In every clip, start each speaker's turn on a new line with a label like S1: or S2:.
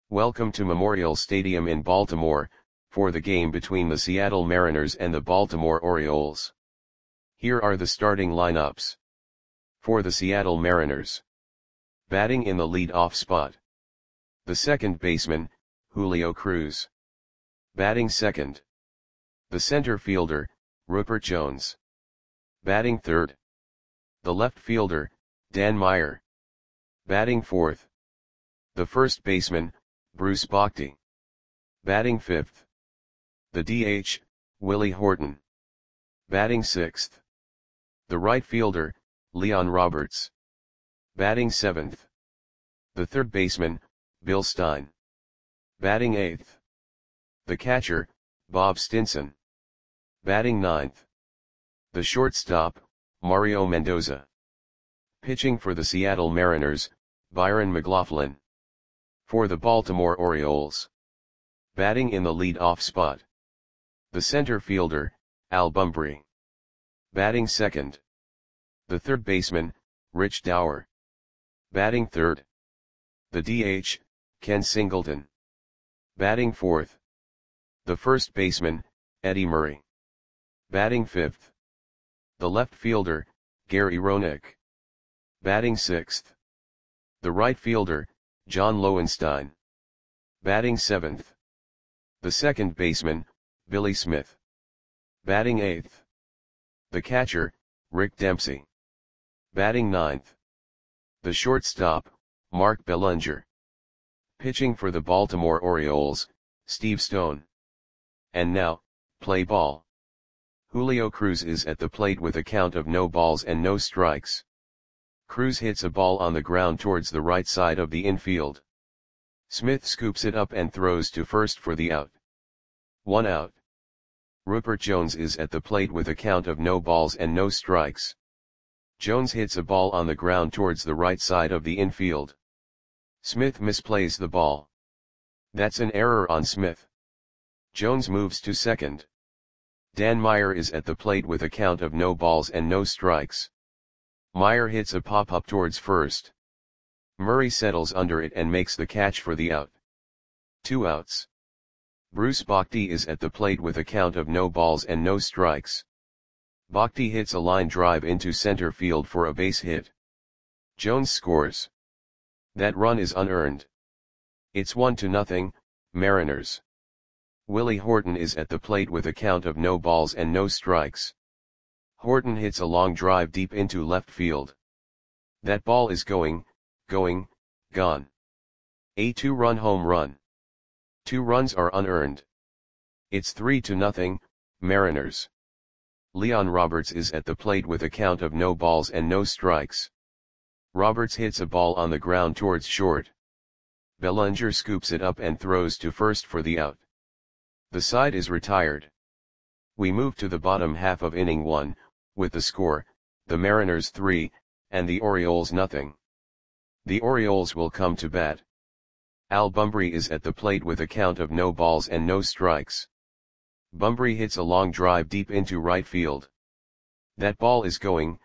S1: Welcome to Memorial Stadium in Baltimore, for the game between the Seattle Mariners and the Baltimore Orioles. Here are the starting lineups. For the Seattle Mariners. Batting in the lead-off spot. The second baseman, Julio Cruz. Batting second. The center fielder, Rupert Jones. Batting third. The left fielder, Dan Meyer. Batting fourth. The first baseman, Bruce Bochy. Batting fifth. The DH, Willie Horton. Batting sixth. The right fielder, Leon Roberts. Batting seventh. The third baseman, Bill Stein. Batting eighth. The catcher, Bob Stinson. Batting ninth. The shortstop, Mario Mendoza. Pitching for the Seattle Mariners, Byron McLaughlin. For the Baltimore Orioles. Batting in the lead-off spot. The center fielder, Al Bumbry. Batting second. The third baseman, Rich Dauer. Batting third. The DH, Ken Singleton. Batting fourth. The first baseman, Eddie Murray. Batting fifth. The left fielder, Gary Roenick. Batting sixth. The right fielder, John Lowenstein. Batting seventh. The second baseman, Billy Smith. Batting eighth. The catcher, Rick Dempsey. Batting ninth. The shortstop, Mark Bellinger. Pitching for the Baltimore Orioles, Steve Stone. And now, play ball. Julio Cruz is at the plate with a count of no balls and no strikes. Cruz hits a ball on the ground towards the right side of the infield. Smith scoops it up and throws to first for the out. 1 out. Rupert Jones is at the plate with a count of no balls and no strikes. Jones hits a ball on the ground towards the right side of the infield. Smith misplays the ball. That's an error on Smith. Jones moves to second. Dan Meyer is at the plate with a count of no balls and no strikes. Meyer hits a pop-up towards first. Murray settles under it and makes the catch for the out. 2 outs. Bruce Bochy is at the plate with a count of no balls and no strikes. Bochy hits a line drive into center field for a base hit. Jones scores. That run is unearned. It's 1-0, Mariners. Willie Horton is at the plate with a count of no balls and no strikes. Horton hits a long drive deep into left field. That ball is gone. A 2-run home run. 2 runs are unearned. It's 3-0, Mariners. Leon Roberts is at the plate with a count of no balls and no strikes. Roberts hits a ball on the ground towards short. Bellinger scoops it up and throws to first for the out. The side is retired. We move to the bottom half of inning 1, with the score, the Mariners 3, and the Orioles 0. The Orioles will come to bat. Al Bumbry is at the plate with a count of no balls and no strikes. Bumbry hits a long drive deep into right field. That ball is gone.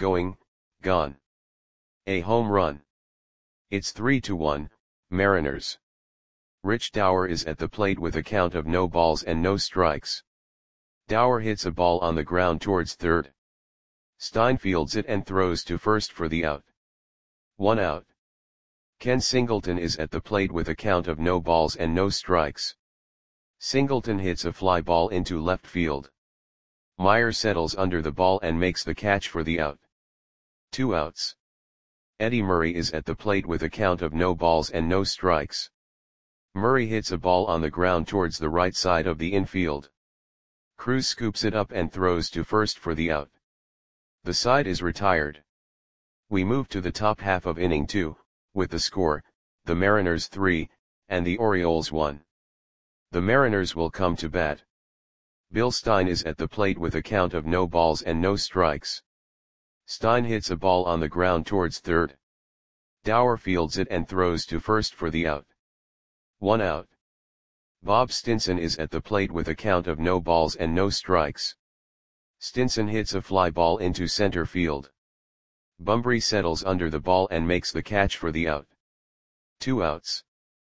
S1: A home run. It's 3-1, Mariners. Rich Dauer is at the plate with a count of no balls and no strikes. Dauer hits a ball on the ground towards third. Stein fields it and throws to first for the out. 1 out. Ken Singleton is at the plate with a count of no balls and no strikes. Singleton hits a fly ball into left field. Meyer settles under the ball and makes the catch for the out. 2 outs. Eddie Murray is at the plate with a count of no balls and no strikes. Murray hits a ball on the ground towards the right side of the infield. Cruz scoops it up and throws to first for the out. The side is retired. We move to the top half of inning 2, with the score, the Mariners 3, and the Orioles 1. The Mariners will come to bat. Bill Stein is at the plate with a count of no balls and no strikes. Stein hits a ball on the ground towards third. Dauer fields it and throws to first for the out. 1 out. Bob Stinson is at the plate with a count of no balls and no strikes. Stinson hits a fly ball into center field. Bumbry settles under the ball and makes the catch for the out. 2 outs.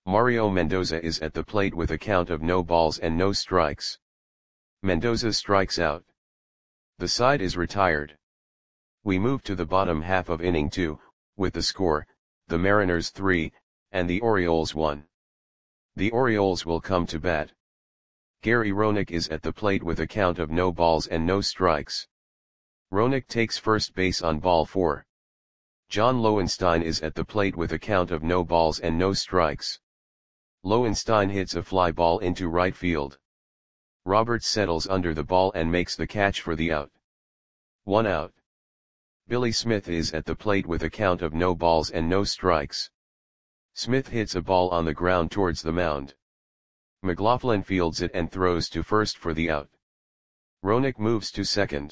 S1: Mario Mendoza is at the plate with a count of no balls and no strikes. Mendoza strikes out. The side is retired. We move to the bottom half of inning 2, with the score, the Mariners 3, and the Orioles 1. The Orioles will come to bat. Gary Roenick is at the plate with a count of no balls and no strikes. Roenick takes first base on ball 4. John Lowenstein is at the plate with a count of no balls and no strikes. Lowenstein hits a fly ball into right field. Roberts settles under the ball and makes the catch for the out. 1 out. Billy Smith is at the plate with a count of no balls and no strikes. Smith hits a ball on the ground towards the mound. McLaughlin fields it and throws to first for the out. Roenick moves to second.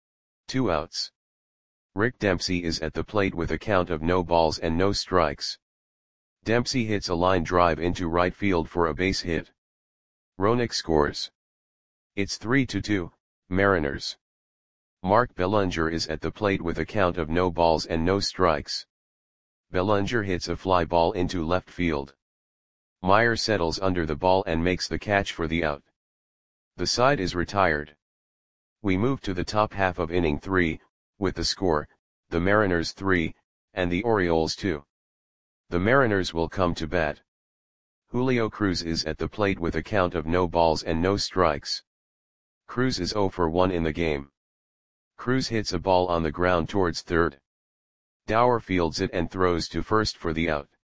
S1: 2 outs. Rick Dempsey is at the plate with a count of no balls and no strikes. Dempsey hits a line drive into right field for a base hit. Roenick scores. It's 3-2, Mariners. Mark Bellinger is at the plate with a count of no balls and no strikes. Bellinger hits a fly ball into left field. Meyer settles under the ball and makes the catch for the out. The side is retired. We move to the top half of inning 3, with the score, the Mariners 3, and the Orioles 2. The Mariners will come to bat. Julio Cruz is at the plate with a count of no balls and no strikes. Cruz is 0 for 1 in the game. Cruz hits a ball on the ground towards third. Dower fields it and throws to first for the out.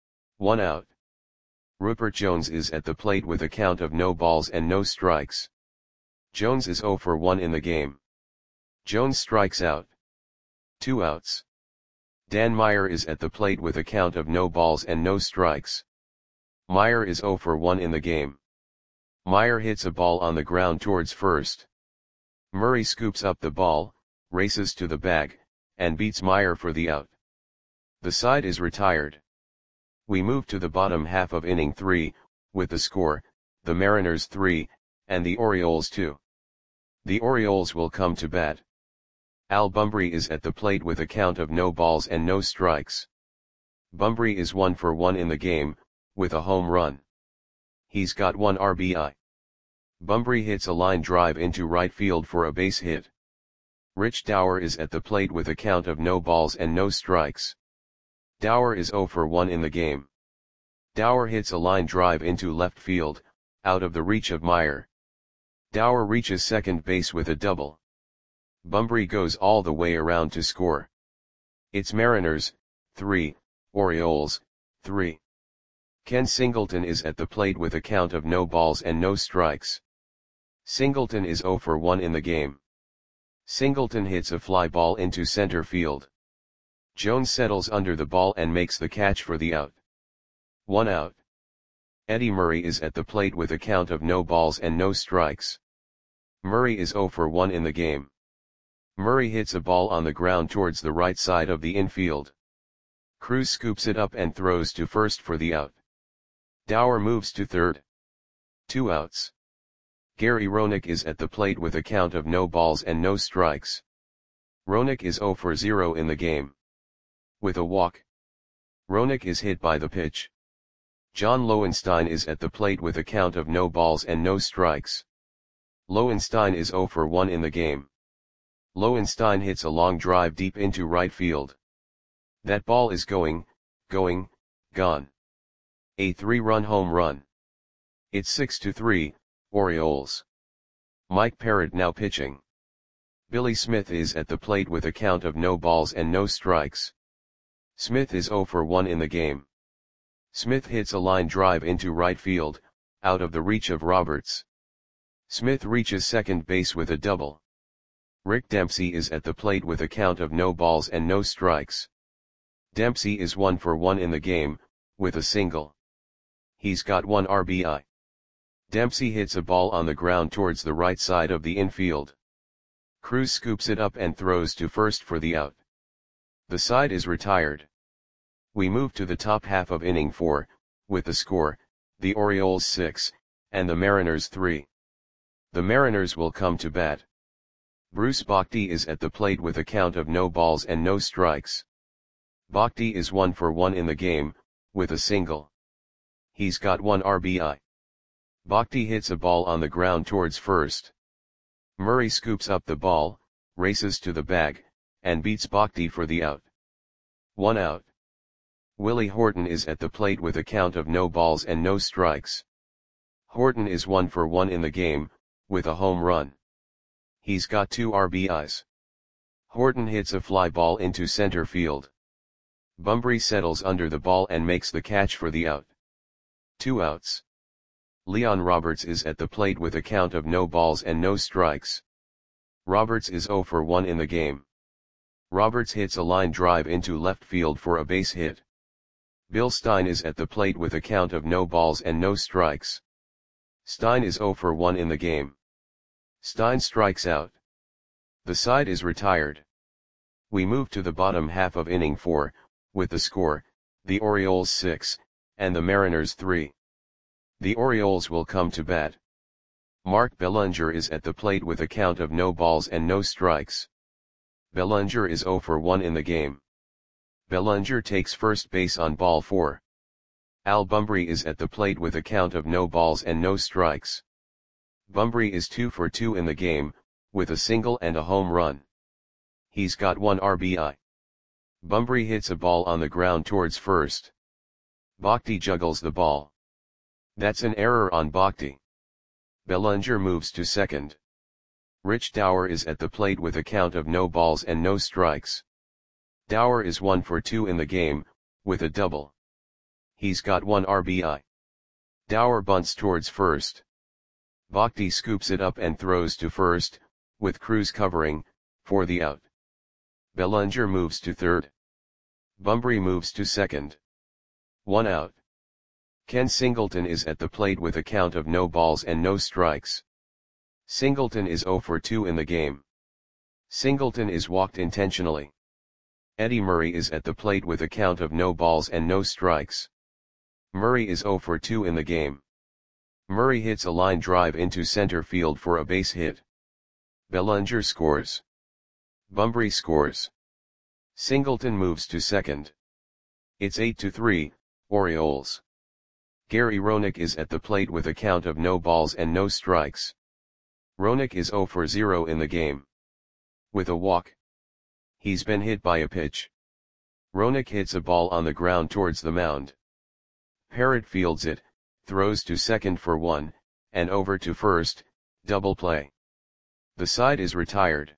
S1: 1 out. Rupert Jones is at the plate with a count of no balls and no strikes. Jones is 0 for 1 in the game. Jones strikes out. 2 outs. Dan Meyer is at the plate with a count of no balls and no strikes. Meyer is 0 for 1 in the game. Meyer hits a ball on the ground towards first. Murray scoops up the ball, races to the bag, and beats Meyer for the out. The side is retired. We move to the bottom half of inning 3, with the score, the Mariners 3, and the Orioles 2. The Orioles will come to bat. Al Bumbry is at the plate with a count of no balls and no strikes. Bumbry is 1 for 1 in the game, with a home run. He's got 1 RBI. Bumbry hits a line drive into right field for a base hit. Rich Dower is at the plate with a count of no balls and no strikes. Dower is 0 for 1 in the game. Dower hits a line drive into left field, out of the reach of Meyer. Dower reaches second base with a double. Bumbry goes all the way around to score. It's Mariners, 3, Orioles, 3. Ken Singleton is at the plate with a count of no balls and no strikes. Singleton is 0 for 1 in the game. Singleton hits a fly ball into center field. Jones settles under the ball and makes the catch for the out. 1 out. Eddie Murray is at the plate with a count of no balls and no strikes. Murray is 0 for 1 in the game. Murray hits a ball on the ground towards the right side of the infield. Cruz scoops it up and throws to first for the out. Dower moves to third. 2 outs. Gary Roenick is at the plate with a count of no balls and no strikes. Roenick is 0 for 0 in the game. With a walk. Roenick is hit by the pitch. John Lowenstein is at the plate with a count of no balls and no strikes. Lowenstein is 0 for 1 in the game. Lowenstein hits a long drive deep into right field. That ball is gone. A 3-run home run. It's 6-3, Orioles. Mike Parrott now pitching. Billy Smith is at the plate with a count of no balls and no strikes. Smith is 0 for 1 in the game. Smith hits a line drive into right field, out of the reach of Roberts. Smith reaches second base with a double. Rick Dempsey is at the plate with a count of no balls and no strikes. Dempsey is 1 for 1 in the game, with a single. He's got 1 RBI. Dempsey hits a ball on the ground towards the right side of the infield. Cruz scoops it up and throws to first for the out. The side is retired. We move to the top half of inning 4, with the score, the Orioles 6, and the Mariners 3. The Mariners will come to bat. Bruce Bochy is at the plate with a count of no balls and no strikes. Bochy is 1 for 1 in the game, with a single. He's got 1 RBI. Bhakti hits a ball on the ground towards first. Murray scoops up the ball, races to the bag, and beats Bhakti for the out. 1 out. Willie Horton is at the plate with a count of no balls and no strikes. Horton is 1 for 1 in the game, with a home run. He's got 2 RBIs. Horton hits a fly ball into center field. Bunbury settles under the ball and makes the catch for the out. 2 outs. Leon Roberts is at the plate with a count of no balls and no strikes. Roberts is 0 for 1 in the game. Roberts hits a line drive into left field for a base hit. Bill Stein is at the plate with a count of no balls and no strikes. Stein is 0 for 1 in the game. Stein strikes out. The side is retired. We move to the bottom half of inning 4, with the score, the Orioles 6, and the Mariners 3. The Orioles will come to bat. Mark Bellinger is at the plate with a count of no balls and no strikes. Bellinger is 0 for 1 in the game. Bellinger takes first base on ball 4. Al Bunbury is at the plate with a count of no balls and no strikes. Bunbury is 2 for 2 in the game, with a single and a home run. He's got 1 RBI. Bunbury hits a ball on the ground towards first. Bhakti juggles the ball. That's an error on Bhakti. Bellinger moves to second. Rich Dower is at the plate with a count of no balls and no strikes. Dower is 1 for 2 in the game, with a double. He's got 1 RBI. Dower bunts towards first. Bhakti scoops it up and throws to first, with Cruz covering, for the out. Bellinger moves to third. Bunbury moves to second. 1 out. Ken Singleton is at the plate with a count of no balls and no strikes. Singleton is 0 for 2 in the game. Singleton is walked intentionally. Eddie Murray is at the plate with a count of no balls and no strikes. Murray is 0 for 2 in the game. Murray hits a line drive into center field for a base hit. Bellinger scores. Bunbury scores. Singleton moves to second. It's 8-3, Orioles. Gary Roenick is at the plate with a count of no balls and no strikes. Roenick is 0 for 0 in the game. With a walk. He's been hit by a pitch. Roenick hits a ball on the ground towards the mound. Parrott fields it, throws to second for 1, and over to first, double play. The side is retired.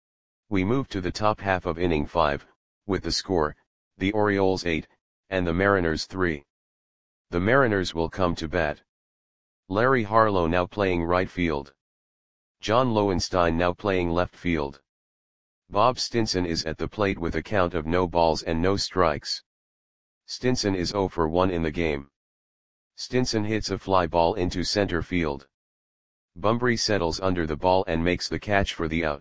S1: We move to the top half of inning 5, with the score, the Orioles 8, and the Mariners 3. The Mariners will come to bat. Larry Harlow now playing right field. John Lowenstein now playing left field. Bob Stinson is at the plate with a count of no balls and no strikes. Stinson is 0 for 1 in the game. Stinson hits a fly ball into center field. Bunbury settles under the ball and makes the catch for the out.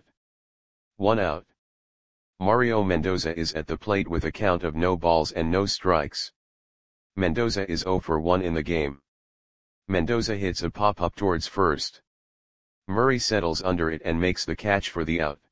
S1: 1 out. Mario Mendoza is at the plate with a count of no balls and no strikes. Mendoza is 0 for 1 in the game. Mendoza hits a pop-up towards first. Murray settles under it and makes the catch for the out.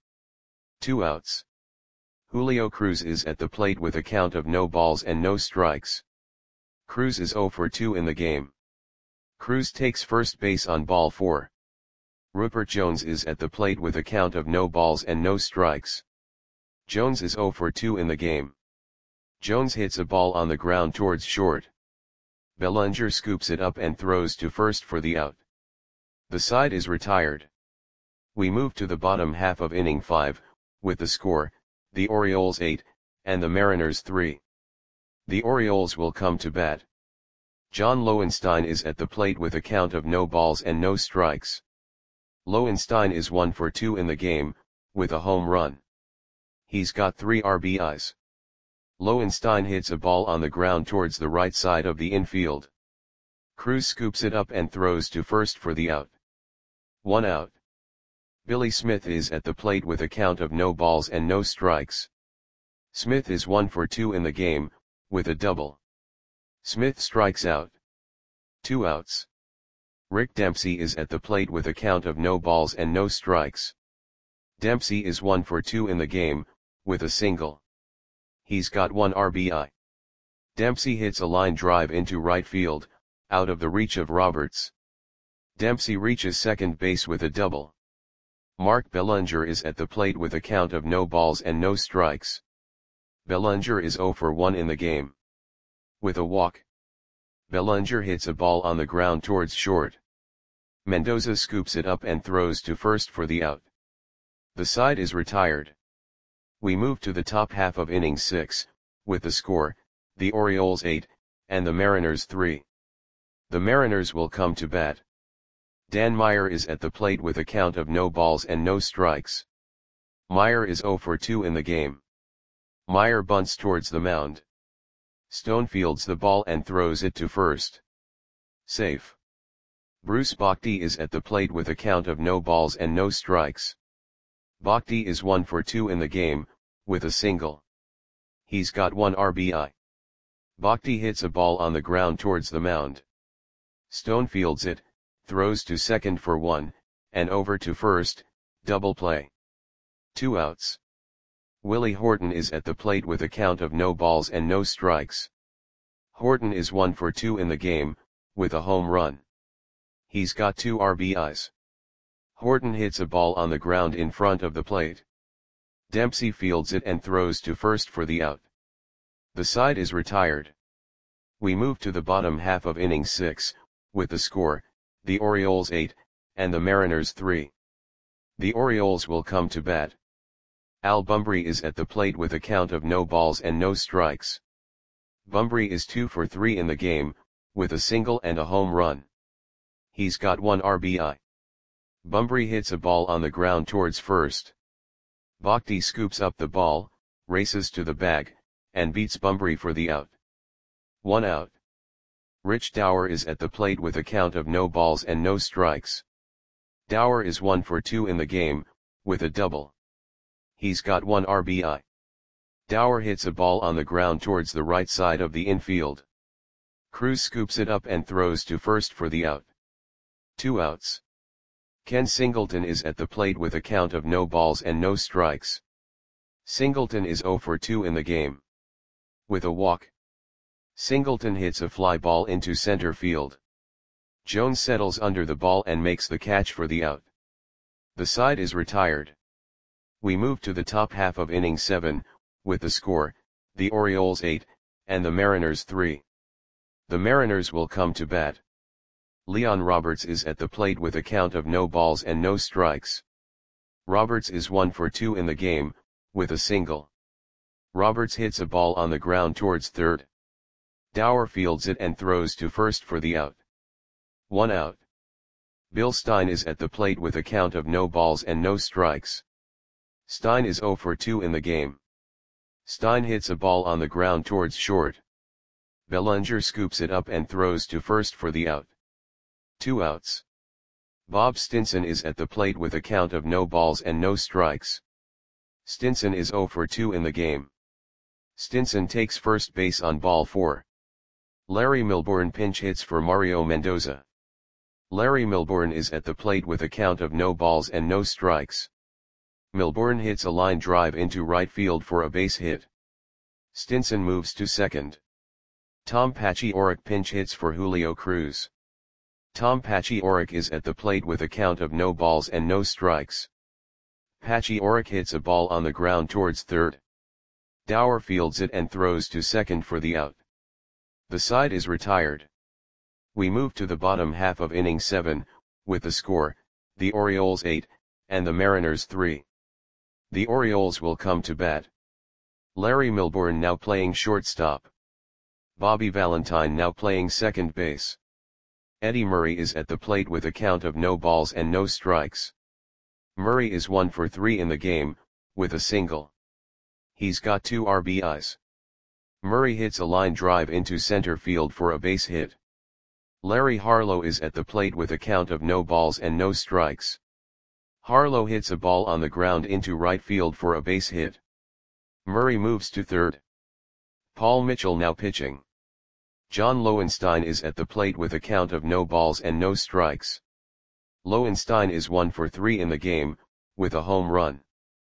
S1: 2 outs. Julio Cruz is at the plate with a count of no balls and no strikes. Cruz is 0 for 2 in the game. Cruz takes first base on ball 4. Rupert Jones is at the plate with a count of no balls and no strikes. Jones is 0 for 2 in the game. Jones hits a ball on the ground towards short. Bellinger scoops it up and throws to first for the out. The side is retired. We move to the bottom half of inning 5, with the score, the Orioles 8, and the Mariners 3. The Orioles will come to bat. John Lowenstein is at the plate with a count of no balls and no strikes. Lowenstein is 1 for 2 in the game, with a home run. He's got 3 RBIs. Lowenstein hits a ball on the ground towards the right side of the infield. Cruz scoops it up and throws to first for the out. 1 out. Billy Smith is at the plate with a count of no balls and no strikes. Smith is 1 for 2 in the game, with a double. Smith strikes out. 2 outs. Rick Dempsey is at the plate with a count of no balls and no strikes. Dempsey is 1 for 2 in the game, with a single. He's got 1 RBI. Dempsey hits a line drive into right field, out of the reach of Roberts. Dempsey reaches second base with a double. Mark Bellinger is at the plate with a count of no balls and no strikes. Bellinger is 0 for 1 in the game. With a walk, Bellinger hits a ball on the ground towards short. Mendoza scoops it up and throws to first for the out. The side is retired. We move to the top half of inning 6, with the score, the Orioles 8, and the Mariners 3. The Mariners will come to bat. Dan Meyer is at the plate with a count of no balls and no strikes. Meyer is 0 for 2 in the game. Meyer bunts towards the mound. Stone fields the ball and throws it to first. Safe. Bruce Bochy is at the plate with a count of no balls and no strikes. Bochy is 1 for 2 in the game, with a single. He's got 1 RBI. Bochy hits a ball on the ground towards the mound. Stone fields it, throws to second for 1, and over to first, double play. 2 outs. Willie Horton is at the plate with a count of no balls and no strikes. Horton is 1 for 2 in the game, with a home run. He's got 2 RBIs. Horton hits a ball on the ground in front of the plate. Dempsey fields it and throws to first for the out. The side is retired. We move to the bottom half of inning 6, with the score, the Orioles 8, and the Mariners 3. The Orioles will come to bat. Al Bumbry is at the plate with a count of no balls and no strikes. Bumbry is 2 for 3 in the game, with a single and a home run. He's got 1 RBI. Bumbry hits a ball on the ground towards first. Bochy scoops up the ball, races to the bag, and beats Bumbry for the out. 1 out. Rich Dower is at the plate with a count of no balls and no strikes. Dower is 1 for 2 in the game, with a double. He's got 1 RBI. Dower hits a ball on the ground towards the right side of the infield. Cruz scoops it up and throws to first for the out. 2 outs. Ken Singleton is at the plate with a count of no balls and no strikes. Singleton is 0 for 2 in the game. With a walk, Singleton hits a fly ball into center field. Jones settles under the ball and makes the catch for the out. The side is retired. We move to the top half of inning 7, with the score, the Orioles 8, and the Mariners 3. The Mariners will come to bat. Leon Roberts is at the plate with a count of no balls and no strikes. Roberts is 1 for 2 in the game, with a single. Roberts hits a ball on the ground towards third. Dower fields it and throws to first for the out. 1 out. Bill Stein is at the plate with a count of no balls and no strikes. Stein is 0 for 2 in the game. Stein hits a ball on the ground towards short. Bellinger scoops it up and throws to first for the out. 2 outs. Bob Stinson is at the plate with a count of no balls and no strikes. Stinson is 0 for 2 in the game. Stinson takes first base on ball 4. Larry Milbourne pinch hits for Mario Mendoza. Larry Milbourne is at the plate with a count of no balls and no strikes. Milbourne hits a line drive into right field for a base hit. Stinson moves to second. Tom Paciorek pinch hits for Julio Cruz. Tom Paciorek is at the plate with a count of no balls and no strikes. Paciorek hits a ball on the ground towards third. Dower fields it and throws to second for the out. The side is retired. We move to the bottom half of inning 7, with the score, the Orioles 8, and the Mariners 3. The Orioles will come to bat. Larry Milbourne now playing shortstop. Bobby Valentine now playing second base. Eddie Murray is at the plate with a count of no balls and no strikes. Murray is 1 for 3 in the game, with a single. He's got 2 RBIs. Murray hits a line drive into center field for a base hit. Larry Harlow is at the plate with a count of no balls and no strikes. Harlow hits a ball on the ground into right field for a base hit. Murray moves to third. Paul Mitchell now pitching. John Lowenstein is at the plate with a count of no balls and no strikes. Lowenstein is 1 for 3 in the game, with a home run.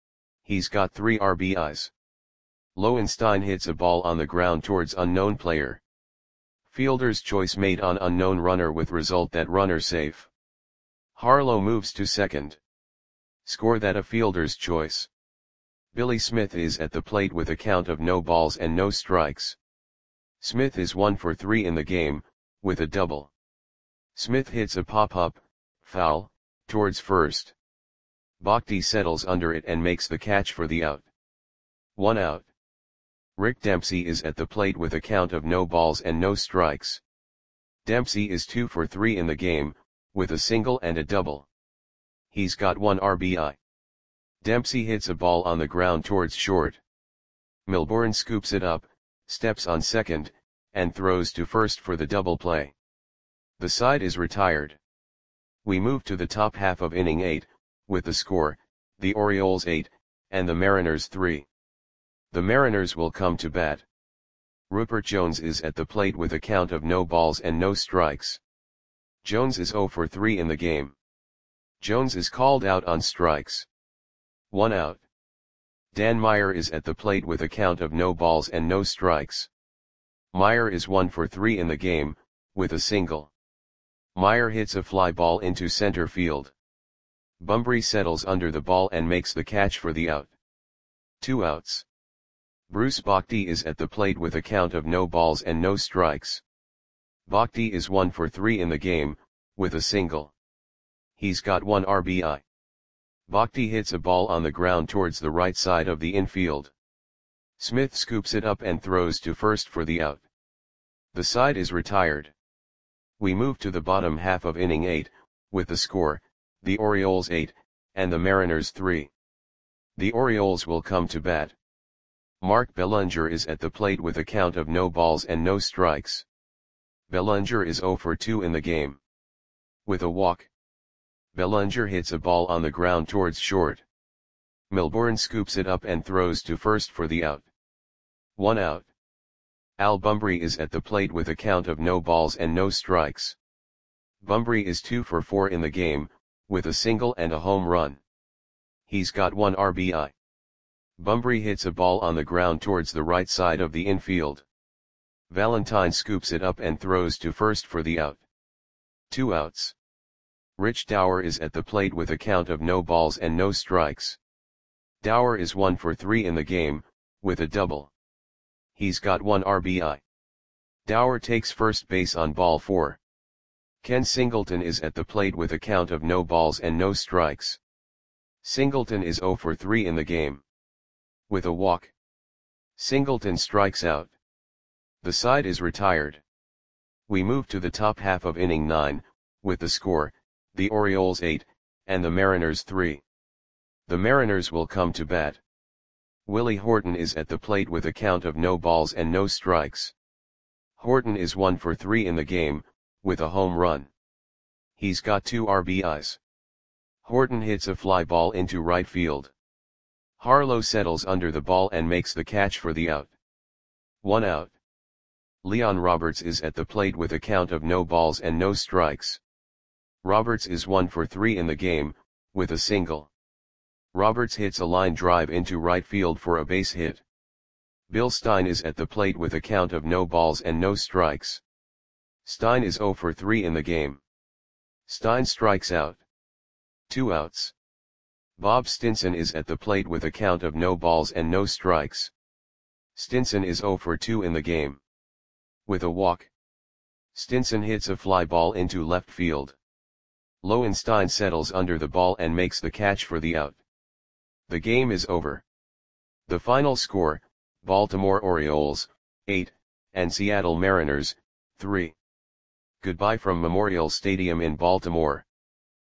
S1: He's got 3 RBIs. Lowenstein hits a ball on the ground towards unknown player. Fielder's choice made on unknown runner with result that runner safe. Harlow moves to second. Score that a fielder's choice. Billy Smith is at the plate with a count of no balls and no strikes. Smith is 1 for 3 in the game, with a double. Smith hits a pop-up, foul, towards first. Bhakti settles under it and makes the catch for the out. 1 out. Rick Dempsey is at the plate with a count of no balls and no strikes. Dempsey is 2 for 3 in the game, with a single and a double. He's got 1 RBI. Dempsey hits a ball on the ground towards short. Milbourne scoops it up, steps on second, and throws to first for the double play. The side is retired. We move to the top half of inning 8, with the score, the Orioles 8, and the Mariners 3. The Mariners will come to bat. Rupert Jones is at the plate with a count of no balls and no strikes. Jones is 0 for 3 in the game. Jones is called out on strikes. 1 out. Dan Meyer is at the plate with a count of no balls and no strikes. Meyer is 1 for 3 in the game, with a single. Meyer hits a fly ball into center field. Bunbury settles under the ball and makes the catch for the out. 2 outs. Bruce Bhakti is at the plate with a count of no balls and no strikes. Bhakti is 1 for 3 in the game, with a single. He's got 1 RBI. Bhakti hits a ball on the ground towards the right side of the infield. Smith scoops it up and throws to first for the out. The side is retired. We move to the bottom half of inning 8, with the score, the Orioles 8, and the Mariners 3. The Orioles will come to bat. Mark Bellinger is at the plate with a count of no balls and no strikes. Bellinger is 0 for 2 in the game. With a walk. Bellinger hits a ball on the ground towards short. Milbourne scoops it up and throws to first for the out. 1 out. Al Bunbury is at the plate with a count of no balls and no strikes. Bunbury is 2 for 4 in the game, with a single and a home run. He's got 1 RBI. Bunbury hits a ball on the ground towards the right side of the infield. Valentine scoops it up and throws to first for the out. 2 outs. Rich Dower is at the plate with a count of no balls and no strikes. Dower is 1 for 3 in the game, with a double. He's got 1 RBI. Dower takes first base on ball 4. Ken Singleton is at the plate with a count of no balls and no strikes. Singleton is 0 for 3 in the game. With a walk. Singleton strikes out. The side is retired. We move to the top half of inning 9, with the score, the Orioles 8, and the Mariners 3. The Mariners will come to bat. Willie Horton is at the plate with a count of no balls and no strikes. Horton is 1 for 3 in the game, with a home run. He's got 2 RBIs. Horton hits a fly ball into right field. Harlow settles under the ball and makes the catch for the out. 1 out. Leon Roberts is at the plate with a count of no balls and no strikes. Roberts is 1 for 3 in the game, with a single. Roberts hits a line drive into right field for a base hit. Bill Stein is at the plate with a count of no balls and no strikes. Stein is 0 for 3 in the game. Stein strikes out. 2 outs. Bob Stinson is at the plate with a count of no balls and no strikes. Stinson is 0 for 2 in the game. With a walk. Stinson hits a fly ball into left field. Lowenstein settles under the ball and makes the catch for the out. The game is over. The final score, Baltimore Orioles, 8, and Seattle Mariners, 3. Goodbye from Memorial Stadium in Baltimore.